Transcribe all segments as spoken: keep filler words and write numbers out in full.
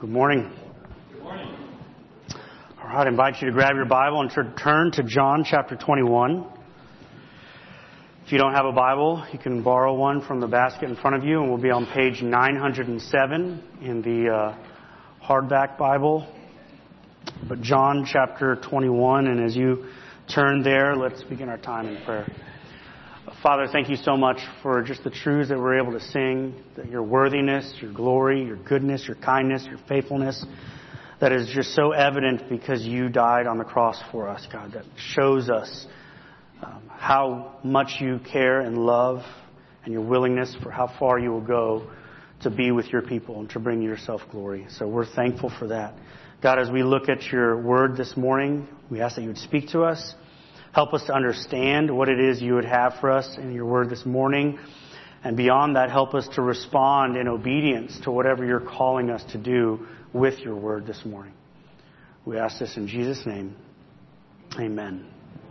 Good morning. Good morning. All right, I invite you to grab your Bible and to turn to John chapter twenty-one. If you don't have a Bible, you can borrow one from the basket in front of you, and we'll be on page nine hundred seven in the uh, hardback Bible. But John chapter twenty-one, and as you turn there, let's begin our time in prayer. Father, thank you so much for just the truths that we're able to sing, that your worthiness, your glory, your goodness, your kindness, your faithfulness, that is just so evident because you died on the cross for us, God, that shows us um, how much you care and love and your willingness for how far you will go to be with your people and to bring yourself glory. So we're thankful for that. God, as we look at your word this morning, we ask that you would speak to us. Help us to understand what it is you would have for us in your word this morning. And beyond that, help us to respond in obedience to whatever you're calling us to do with your word this morning. We ask this in Jesus' name. Amen.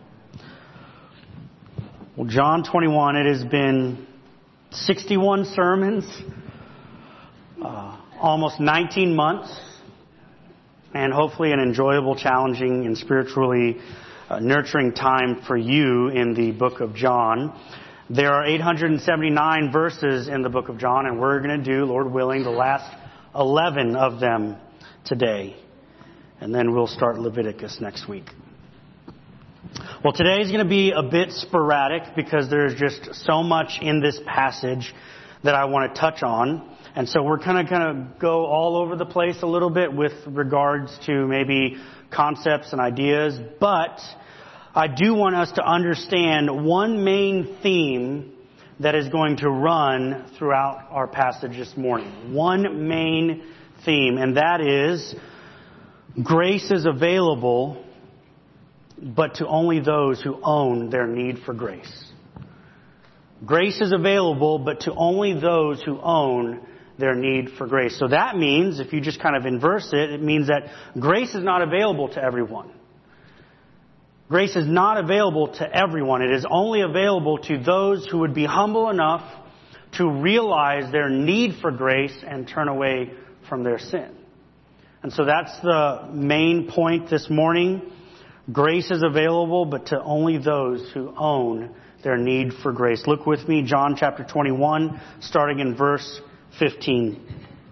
Well, John twenty-one, it has been sixty-one sermons, uh, almost nineteen months, and hopefully an enjoyable, challenging, and spiritually Uh, nurturing time for you in the book of John. There are eight hundred seventy-nine verses in the book of John, and we're going to do, Lord willing, the last eleven of them today. And then we'll start Leviticus next week. Well, today is going to be a bit sporadic because there's just so much in this passage that I want to touch on. And so we're kind of going to go all over the place a little bit with regards to maybe concepts and ideas, but I do want us to understand one main theme that is going to run throughout our passage this morning. One main theme, and that is grace is available, but to only those who own their need for grace. Grace is available, but to only those who own their need for grace. So that means, if you just kind of inverse it, it means that grace is not available to everyone. Grace is not available to everyone. It is only available to those who would be humble enough to realize their need for grace and turn away from their sin. And so that's the main point this morning. Grace is available, but to only those who own their need for grace. Look with me, John chapter twenty-one, starting in verse fifteen.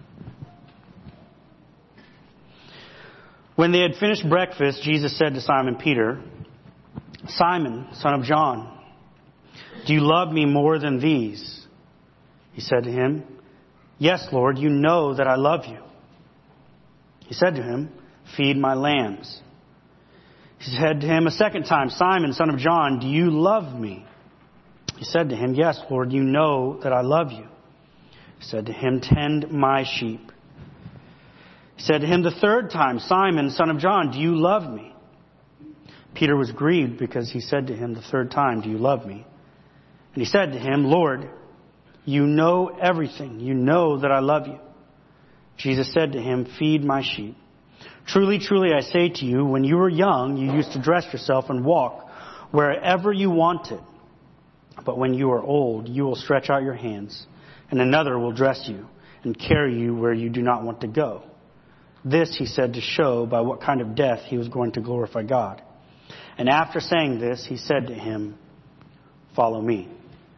When they had finished breakfast, Jesus said to Simon Peter, "Simon, son of John, do you love me more than these?" He said to him, "Yes, Lord, you know that I love you." He said to him, "Feed my lambs." He said to him a second time, "Simon, son of John, do you love me?" He said to him, "Yes, Lord, you know that I love you." He said to him, "Tend my sheep." He said to him the third time, "Simon, son of John, do you love me?" Peter was grieved because he said to him the third time, "Do you love me?" And he said to him, "Lord, you know everything. You know that I love you." Jesus said to him, "Feed my sheep. Truly, truly, I say to you, when you were young, you used to dress yourself and walk wherever you wanted. But when you are old, you will stretch out your hands, and another will dress you and carry you where you do not want to go." This he said to show by what kind of death he was going to glorify God. And after saying this, he said to him, "Follow me."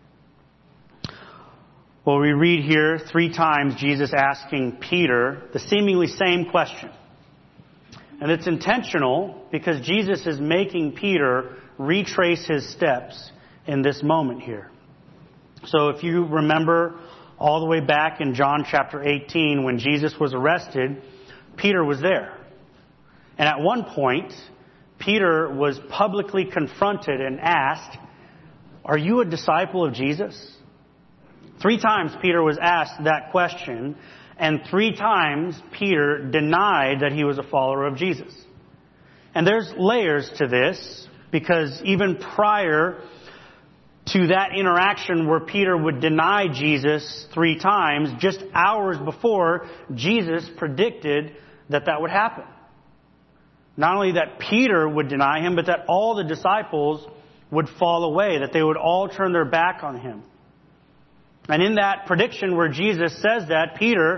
Well, we read here three times Jesus asking Peter the seemingly same question. And it's intentional because Jesus is making Peter retrace his steps in this moment here. So if you remember all the way back in John chapter eighteen, when Jesus was arrested, Peter was there. And at one point, Peter was publicly confronted and asked, "Are you a disciple of Jesus?" Three times Peter was asked that question, and three times Peter denied that he was a follower of Jesus. And there's layers to this, because even prior to that interaction where Peter would deny Jesus three times, just hours before, Jesus predicted that that would happen. Not only that Peter would deny him, but that all the disciples would fall away, that they would all turn their back on him. And in that prediction where Jesus says that, Peter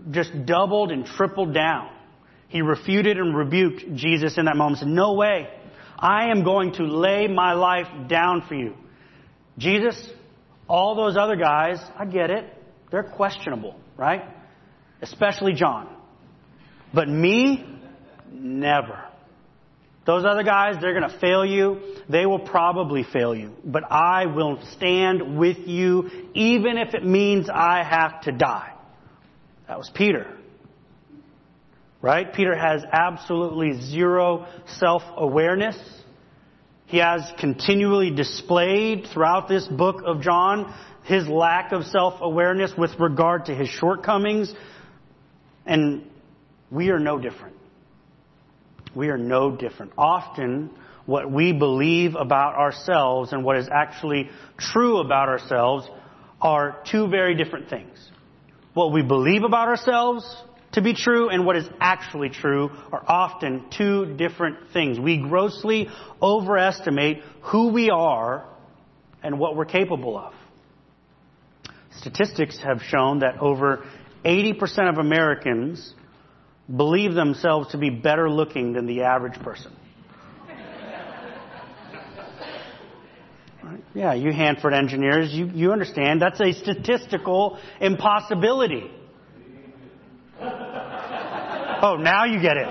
just doubled and tripled down. He refuted and rebuked Jesus in that moment. Said, no way. I am going to lay my life down for you. Jesus, all those other guys, I get it. They're questionable, right? Especially John. But me, never. Those other guys, they're going to fail you. They will probably fail you. But I will stand with you, even if it means I have to die. That was Peter. Right? Peter has absolutely zero self-awareness. He has continually displayed throughout this book of John his lack of self-awareness with regard to his shortcomings. And we are no different. We are no different. Often, what we believe about ourselves and what is actually true about ourselves are two very different things. What we believe about ourselves to be true and what is actually true are often two different things. We grossly overestimate who we are and what we're capable of. Statistics have shown that over eighty percent of Americans believe themselves to be better looking than the average person. Right? Yeah, you Hanford engineers, you, you understand that's a statistical impossibility. Oh, now you get it.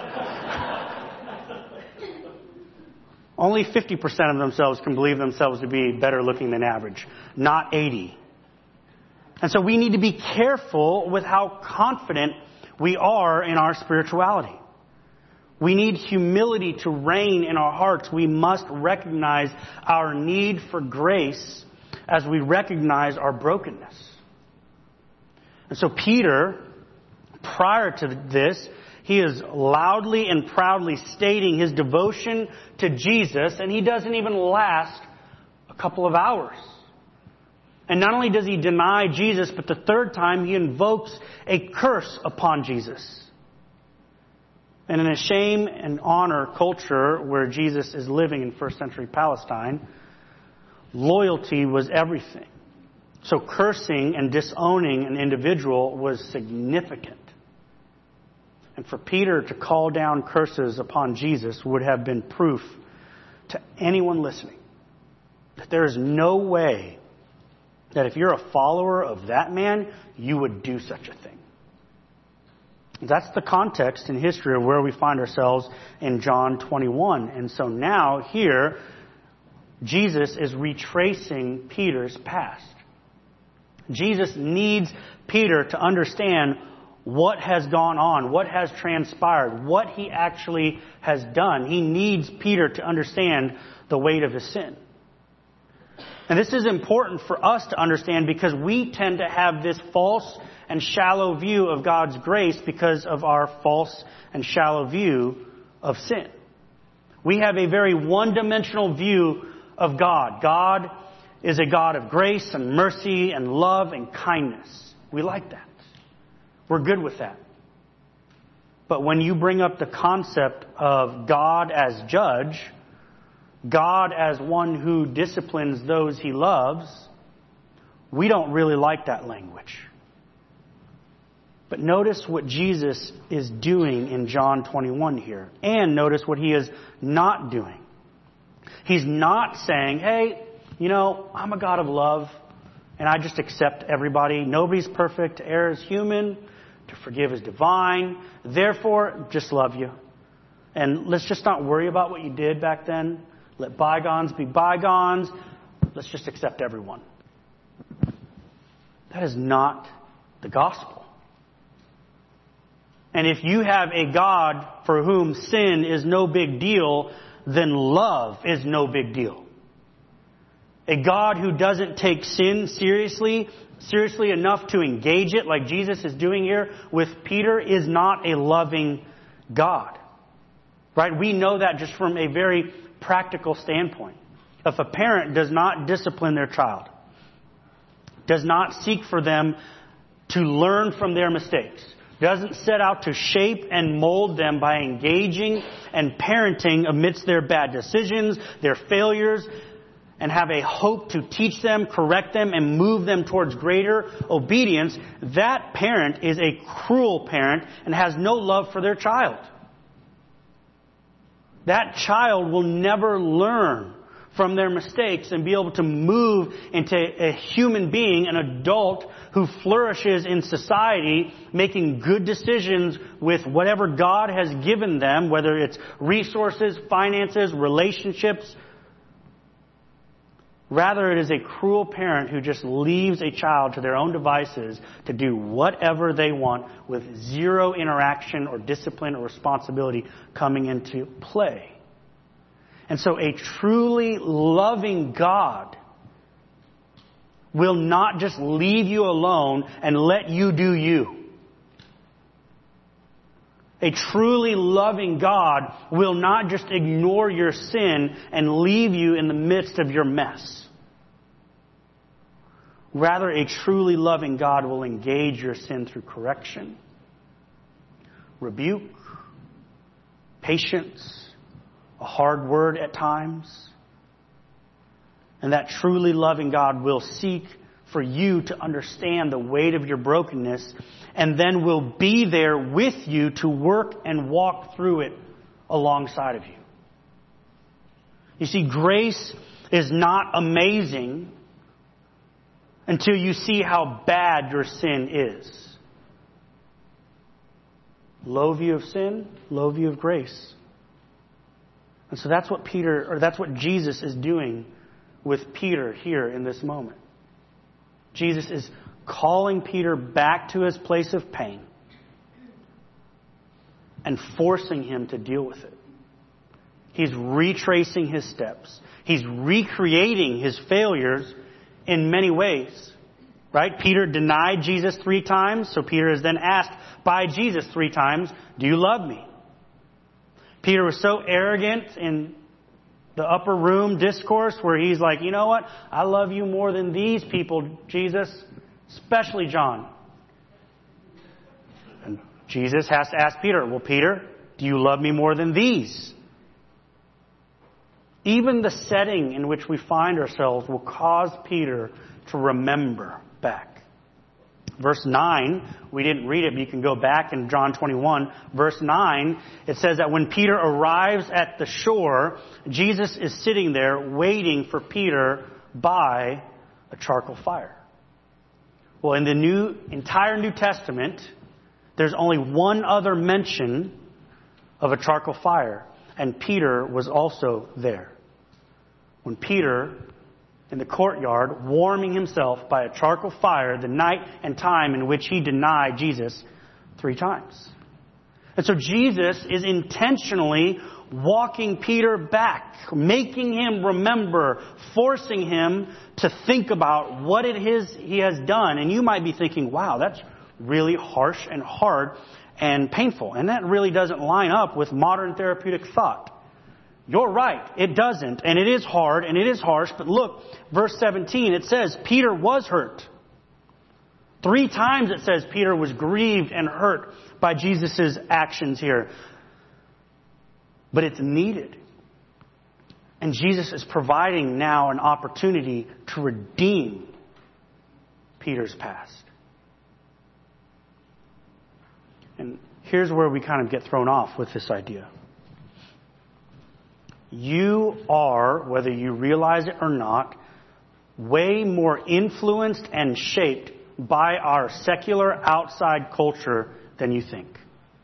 Only fifty percent of themselves can believe themselves to be better looking than average, not eighty. And so we need to be careful with how confident we are in our spirituality. We need humility to reign in our hearts. We must recognize our need for grace as we recognize our brokenness. And so Peter, prior to this, he is loudly and proudly stating his devotion to Jesus, and he doesn't even last a couple of hours. And not only does he deny Jesus, but the third time he invokes a curse upon Jesus. And in a shame and honor culture where Jesus is living in first century Palestine, loyalty was everything. So cursing and disowning an individual was significant. And for Peter to call down curses upon Jesus would have been proof to anyone listening that there is no way that if you're a follower of that man, you would do such a thing. That's the context in history of where we find ourselves in John twenty-one. And so now here, Jesus is retracing Peter's past. Jesus needs Peter to understand what has gone on, what has transpired, what he actually has done. He needs Peter to understand the weight of his sin. And this is important for us to understand because we tend to have this false and shallow view of God's grace because of our false and shallow view of sin. We have a very one-dimensional view of God. God is a God of grace and mercy and love and kindness. We like that. We're good with that. But when you bring up the concept of God as judge, God as one who disciplines those he loves, we don't really like that language. But notice what Jesus is doing in John twenty-one here. And notice what he is not doing. He's not saying, hey, you know, I'm a God of love and I just accept everybody. Nobody's perfect. To err is human. To forgive is divine. Therefore, just love you. And let's just not worry about what you did back then. Let bygones be bygones. Let's just accept everyone. That is not the gospel. And if you have a God for whom sin is no big deal, then love is no big deal. A God who doesn't take sin seriously, seriously enough to engage it like Jesus is doing here with Peter is not a loving God. Right? We know that just from a very practical standpoint. If a parent does not discipline their child, does not seek for them to learn from their mistakes, doesn't set out to shape and mold them by engaging and parenting amidst their bad decisions, their failures, and have a hope to teach them, correct them, and move them towards greater obedience, that parent is a cruel parent and has no love for their child. That child will never learn from their mistakes and be able to move into a human being, an adult who flourishes in society, making good decisions with whatever God has given them, whether it's resources, finances, relationships. Rather, it is a cruel parent who just leaves a child to their own devices to do whatever they want with zero interaction or discipline or responsibility coming into play. And so a truly loving God will not just leave you alone and let you do you. A truly loving God will not just ignore your sin and leave you in the midst of your mess. Rather, a truly loving God will engage your sin through correction, rebuke, patience, a hard word at times. And that truly loving God will seek for you to understand the weight of your brokenness, and then will be there with you to work and walk through it alongside of you. You see, grace is not amazing until you see how bad your sin is. Low view of sin, low view of grace. And so that's what Peter, or that's what Jesus is doing with Peter here in this moment. Jesus is calling Peter back to his place of pain and forcing him to deal with it. He's retracing his steps. He's recreating his failures in many ways. Right? Peter denied Jesus three times, so Peter is then asked by Jesus three times, "Do you love me?" Peter was so arrogant in the upper room discourse where he's like, "You know what? I love you more than these people, Jesus, especially John." And Jesus has to ask Peter, "Well, Peter, do you love me more than these?" Even the setting in which we find ourselves will cause Peter to remember back. Verse nine, we didn't read it, but you can go back in John twenty-one. Verse nine, it says that when Peter arrives at the shore, Jesus is sitting there waiting for Peter by a charcoal fire. Well, in the new entire New Testament, there's only one other mention of a charcoal fire, and Peter was also there. When Peter, in the courtyard, warming himself by a charcoal fire the night and time in which he denied Jesus three times. And so Jesus is intentionally walking Peter back, making him remember, forcing him to think about what it is he has done. And you might be thinking, wow, that's really harsh and hard and painful. And that really doesn't line up with modern therapeutic thought. You're right. It doesn't. And it is hard and it is harsh. But look, verse seventeen, it says Peter was hurt. Three times it says Peter was grieved and hurt by Jesus' actions here. But it's needed. And Jesus is providing now an opportunity to redeem Peter's past. And here's where we kind of get thrown off with this idea. You are, whether you realize it or not, way more influenced and shaped by our secular outside culture than you think.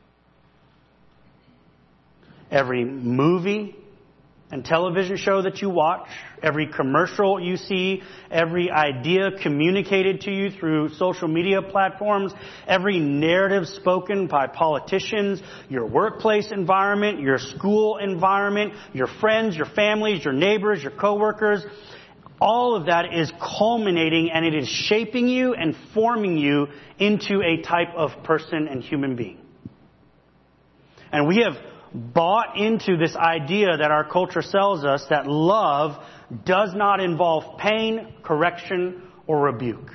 Every movie and television show that you watch, every commercial you see, every idea communicated to you through social media platforms, every narrative spoken by politicians, your workplace environment, your school environment, your friends, your families, your neighbors, your coworkers, all of that is culminating and it is shaping you and forming you into a type of person and human being. And we have bought into this idea that our culture sells us that love does not involve pain, correction, or rebuke.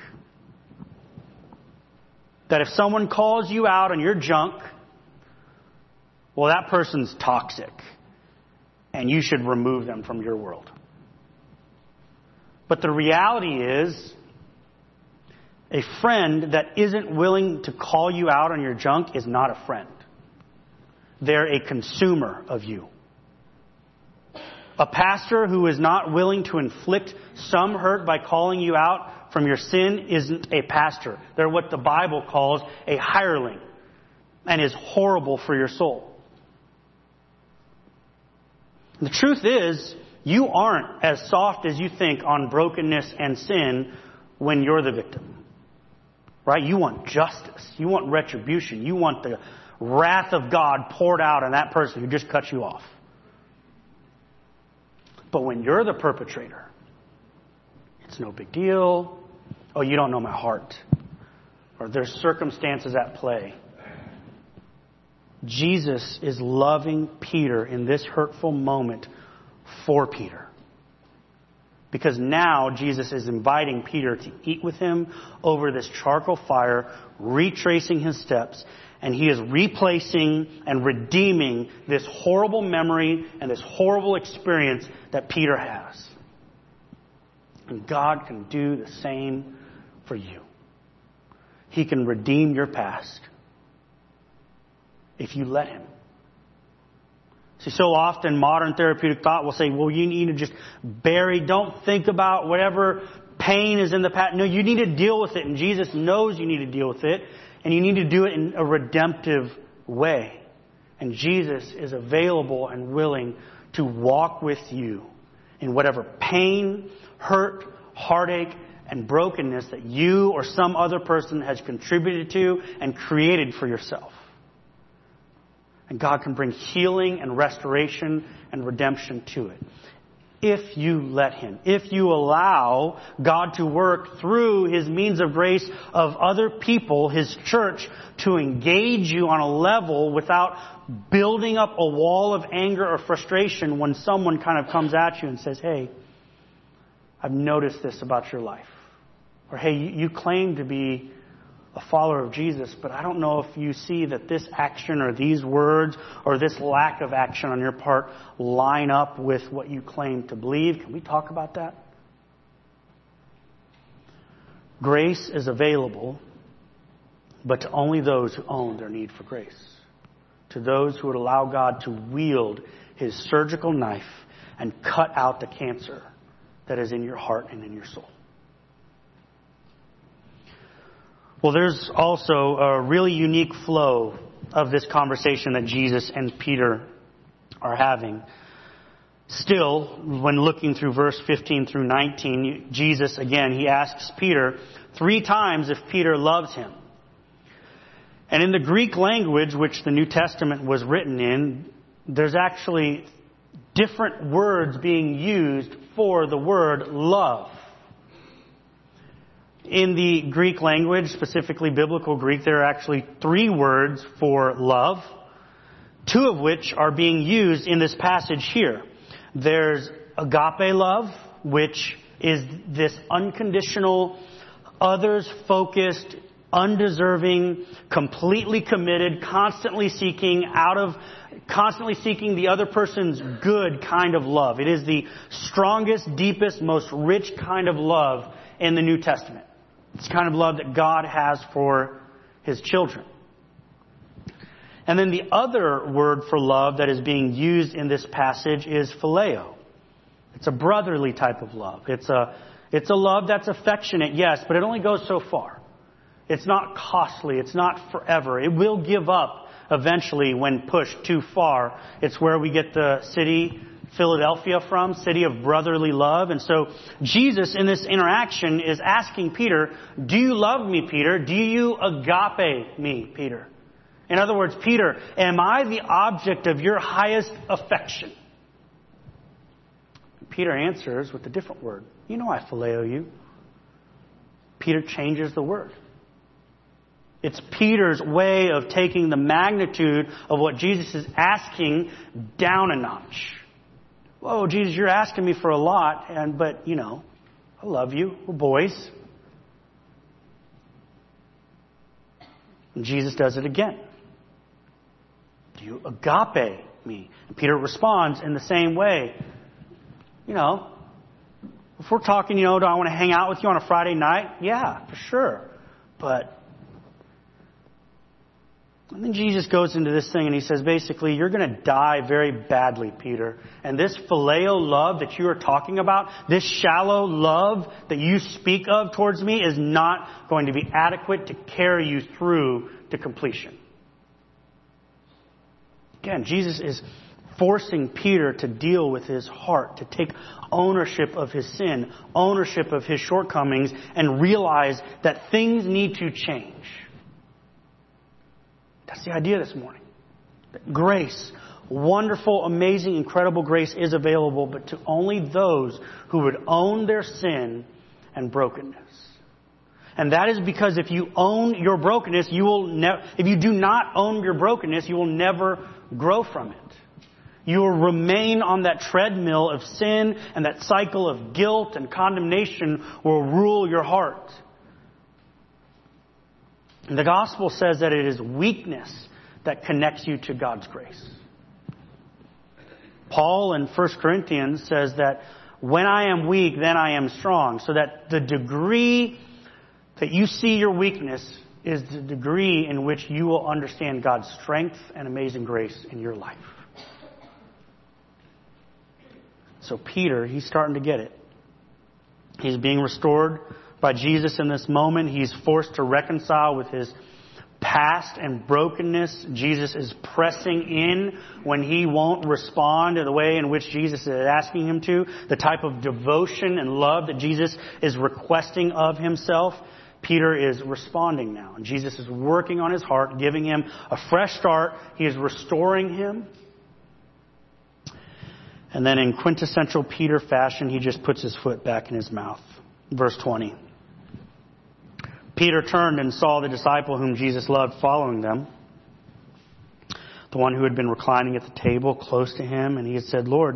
That if someone calls you out on your junk, well, that person's toxic and you should remove them from your world. But the reality is, a friend that isn't willing to call you out on your junk is not a friend. They're a consumer of you. A pastor who is not willing to inflict some hurt by calling you out from your sin isn't a pastor. They're what the Bible calls a hireling and is horrible for your soul. The truth is, you aren't as soft as you think on brokenness and sin when you're the victim. Right? You want justice. You want retribution. You want the wrath of God poured out on that person who just cut you off. But when you're the perpetrator, it's no big deal. Oh, you don't know my heart. Or there's circumstances at play. Jesus is loving Peter in this hurtful moment for Peter. Because now Jesus is inviting Peter to eat with him over this charcoal fire, retracing his steps, and he is replacing and redeeming this horrible memory and this horrible experience that Peter has. And God can do the same for you. He can redeem your past if you let Him. See, so often modern therapeutic thought will say, well, you need to just bury, don't think about whatever pain is in the past. No, you need to deal with it. And Jesus knows you need to deal with it. And you need to do it in a redemptive way. And Jesus is available and willing to walk with you in whatever pain, hurt, heartache, and brokenness that you or some other person has contributed to and created for yourself. And God can bring healing and restoration and redemption to it. If you let Him. If you allow God to work through His means of grace of other people, His church, to engage you on a level without building up a wall of anger or frustration when someone kind of comes at you and says, hey, I've noticed this about your life. Or hey, you claim to be a follower of Jesus, but I don't know if you see that this action or these words or this lack of action on your part line up with what you claim to believe. Can we talk about that? Grace is available, but to only those who own their need for grace. To those who would allow God to wield His surgical knife and cut out the cancer that is in your heart and in your soul. Well, there's also a really unique flow of this conversation that Jesus and Peter are having. Still, when looking through verse fifteen through nineteen, Jesus, again, He asks Peter three times if Peter loves Him. And in the Greek language, which the New Testament was written in, there's actually different words being used for the word love. In the Greek language, specifically biblical Greek, there are actually three words for love, two of which are being used in this passage here. There's agape love, which is this unconditional, others-focused, undeserving, completely committed, constantly seeking out of, constantly seeking the other person's good kind of love. It is the strongest, deepest, most rich kind of love in the New Testament. It's the kind of love that God has for His children. And then the other word for love that is being used in this passage is phileo. It's a brotherly type of love. It's a, it's a love that's affectionate, yes, but it only goes so far. It's not costly. It's not forever. It will give up eventually when pushed too far. It's where we get the city Philadelphia from, city of brotherly love. And so Jesus in this interaction is asking Peter, do you love me, Peter? Do you agape me, Peter? In other words, Peter, am I the object of your highest affection? Peter answers with a different word. You know I phileo you. Peter changes the word. It's Peter's way of taking the magnitude of what Jesus is asking down a notch. Whoa, Jesus, you're asking me for a lot, and but, you know, I love you. We're boys. And Jesus does it again. Do you agape me? And Peter responds in the same way. You know, If we're talking, you know, do I want to hang out with you on a Friday night? Yeah, for sure. But and then Jesus goes into this thing and he says, basically, you're going to die very badly, Peter. And this phileo love that you are talking about, this shallow love that you speak of towards me is not going to be adequate to carry you through to completion. Again, Jesus is forcing Peter to deal with his heart, to take ownership of his sin, ownership of his shortcomings, and realize that things need to change. That's the idea this morning. Grace, wonderful, amazing, incredible grace is available, but to only those who would own their sin and brokenness. And that is because if you own your brokenness, you will never, if you do not own your brokenness, you will never grow from it. You will remain on that treadmill of sin, and that cycle of guilt and condemnation will rule your heart. And the gospel says that it is weakness that connects you to God's grace. Paul in First Corinthians says that when I am weak, then I am strong. So that the degree that you see your weakness is the degree in which you will understand God's strength and amazing grace in your life. So Peter, he's starting to get it. He's being restored by Jesus in this moment. He's forced to reconcile with his past and brokenness. Jesus is pressing in when he won't respond in the way in which Jesus is asking him to. The type of devotion and love that Jesus is requesting of himself. Peter is responding now. And Jesus is working on his heart, giving him a fresh start. He is restoring him. And then in quintessential Peter fashion, he just puts his foot back in his mouth. Verse twenty. Peter turned and saw the disciple whom Jesus loved following them, the one who had been reclining at the table close to him, and he had said, Lord,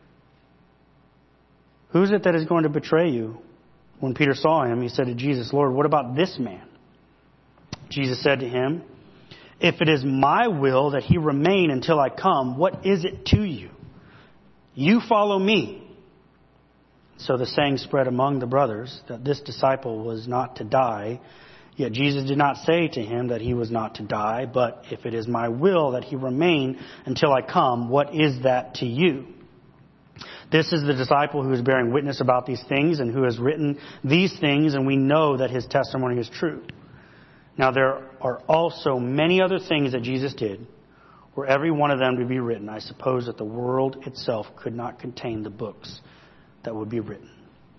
who is it that is going to betray you? When Peter saw him, he said to Jesus, Lord, what about this man? Jesus said to him, if it is my will that he remain until I come, what is it to you? You follow me. So the saying spread among the brothers that this disciple was not to die. Yet Jesus did not say to him that he was not to die, but if it is my will that he remain until I come, what is that to you? This is the disciple who is bearing witness about these things and who has written these things, and we know that his testimony is true. Now there are also many other things that Jesus did, were every one of them to be written. I suppose that the world itself could not contain the books that would be written.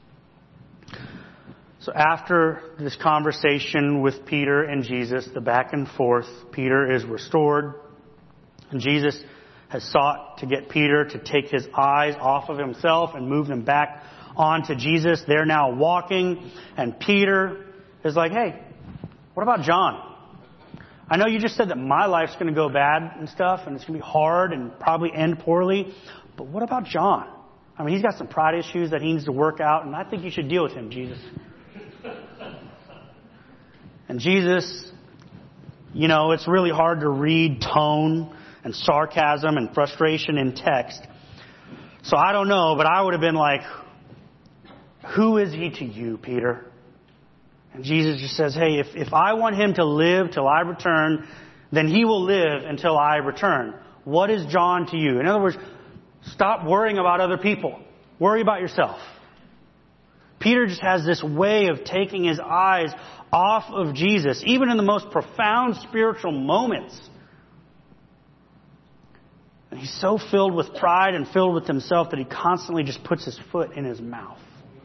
So after this conversation with Peter and Jesus, the back and forth, Peter is restored. And Jesus has sought to get Peter to take his eyes off of himself and move them back onto Jesus. They're now walking, and Peter is like, hey, what about John? I know you just said that my life's going to go bad and stuff, and it's going to be hard and probably end poorly, but what about John? I mean, he's got some pride issues that he needs to work out, and I think you should deal with him, Jesus. And Jesus, you know, it's really hard to read tone and sarcasm and frustration in text. So I don't know, but I would have been like, who is he to you, Peter? And Jesus just says, hey, if, if I want him to live till I return, then he will live until I return. What is John to you? In other words, stop worrying about other people. Worry about yourself. Peter just has this way of taking his eyes off of Jesus, even in the most profound spiritual moments. And he's so filled with pride and filled with himself that he constantly just puts his foot in his mouth.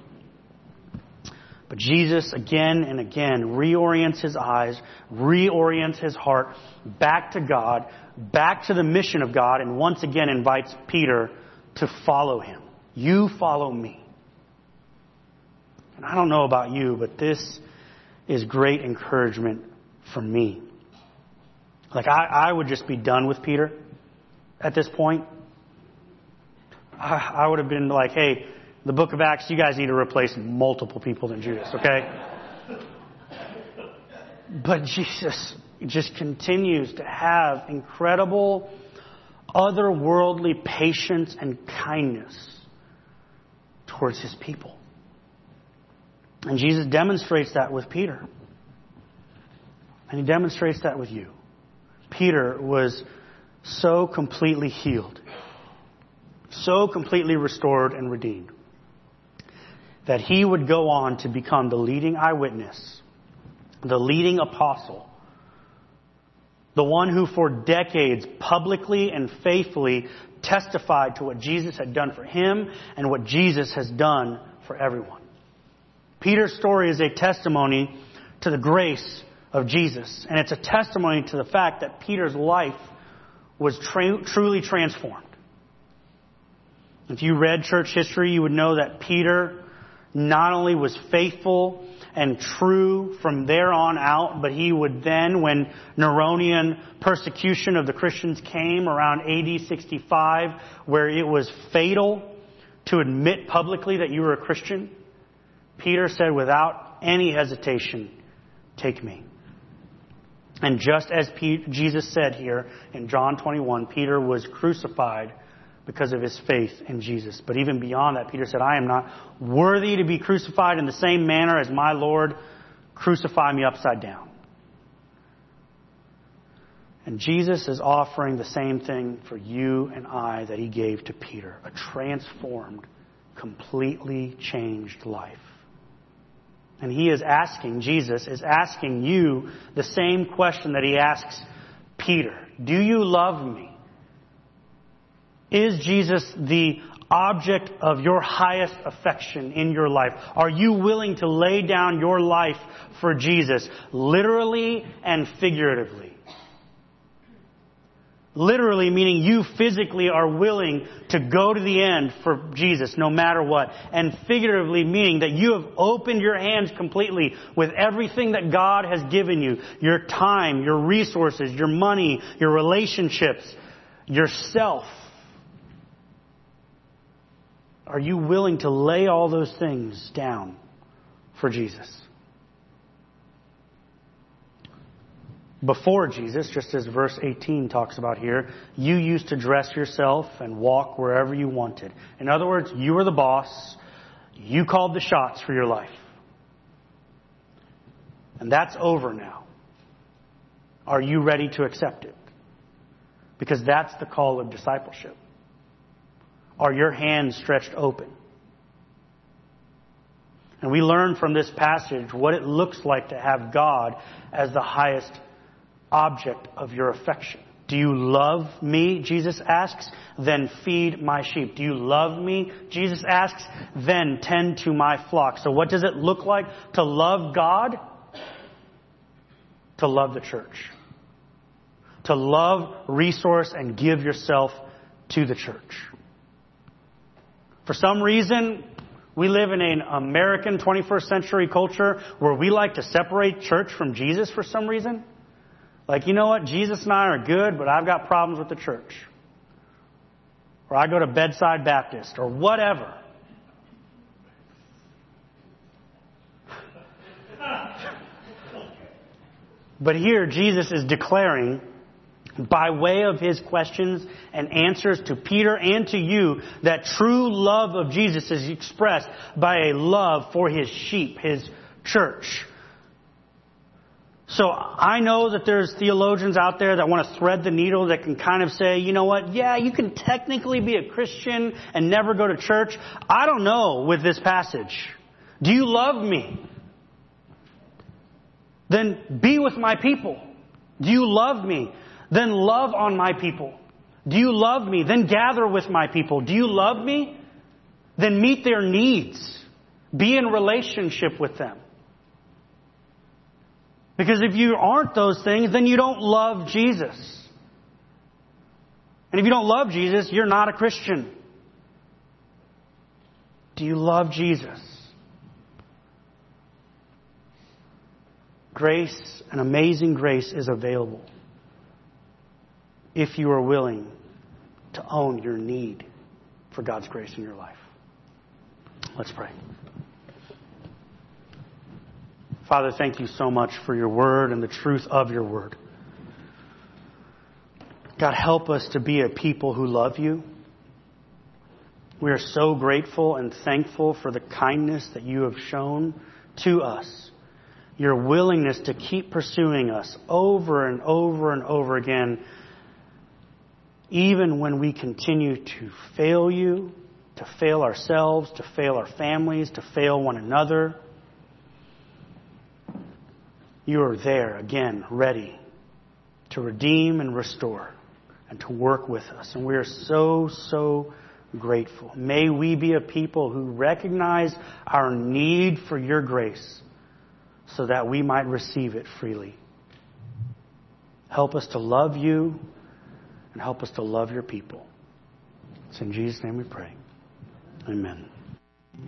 But Jesus again and again reorients his eyes, reorients his heart back to God, back to the mission of God, and once again invites Peter to follow him. You follow me. And I don't know about you, but this is great encouragement for me. Like, I, I would just be done with Peter at this point. I, I would have been like, hey, the book of Acts, you guys need to replace multiple people than Judas, okay? But Jesus just continues to have incredible, otherworldly patience and kindness towards his people. And Jesus demonstrates that with Peter. And he demonstrates that with you. Peter was so completely healed, so completely restored and redeemed, that he would go on to become the leading eyewitness, the leading apostle, the one who for decades publicly and faithfully testified to what Jesus had done for him and what Jesus has done for everyone. Peter's story is a testimony to the grace of Jesus. And it's a testimony to the fact that Peter's life was tra- truly transformed. If you read church history, you would know that Peter not only was faithful and true from there on out, but he would then, when Neronian persecution of the Christians came around A D sixty-five, where it was fatal to admit publicly that you were a Christian, Peter said without any hesitation, "Take me." And just as P- Jesus said here in John twenty-one, Peter was crucified because of his faith in Jesus. But even beyond that, Peter said, "I am not worthy to be crucified in the same manner as my Lord. Crucify me upside down." And Jesus is offering the same thing for you and I that he gave to Peter. A transformed, completely changed life. And he is asking, Jesus is asking you the same question that he asks Peter. Do you love me? Is Jesus the object of your highest affection in your life? Are you willing to lay down your life for Jesus, literally and figuratively? Literally meaning you physically are willing to go to the end for Jesus no matter what. And figuratively meaning that you have opened your hands completely with everything that God has given you. Your time, your resources, your money, your relationships, yourself. Are you willing to lay all those things down for Jesus? Before Jesus, just as verse eighteen talks about here, you used to dress yourself and walk wherever you wanted. In other words, you were the boss. You called the shots for your life. And that's over now. Are you ready to accept it? Because that's the call of discipleship. Are your hands stretched open? And we learn from this passage what it looks like to have God as the highest object of your affection. Do you love me? Jesus asks. Then feed my sheep. Do you love me? Jesus asks. Then tend to my flock. So what does it look like to love God? To love the church. To love, resource, and give yourself to the church. For some reason, we live in an American twenty-first century culture where we like to separate church from Jesus for some reason. Like, you know what? Jesus and I are good, but I've got problems with the church. Or I go to Bedside Baptist, or whatever. But here, Jesus is declaring, by way of his questions and answers to Peter and to you, that true love of Jesus is expressed by a love for his sheep, his church. So I know that there's theologians out there that want to thread the needle, that can kind of say, you know what, yeah, you can technically be a Christian and never go to church. I don't know with this passage. Do you love me? Then be with my people. Do you love me? Then love on my people. Do you love me? Then gather with my people. Do you love me? Then meet their needs. Be in relationship with them. Because if you aren't those things, then you don't love Jesus. And if you don't love Jesus, you're not a Christian. Do you love Jesus? Grace, an amazing grace, is available if you are willing to own your need for God's grace in your life. Let's pray. Father, thank you so much for your word and the truth of your word. God, help us to be a people who love you. We are so grateful and thankful for the kindness that you have shown to us. Your willingness to keep pursuing us over and over and over again, even when we continue to fail you, to fail ourselves, to fail our families, to fail one another. You are there again, ready to redeem and restore and to work with us. And we are so, so grateful. May we be a people who recognize our need for your grace so that we might receive it freely. Help us to love you and help us to love your people. It's in Jesus' name we pray. Amen.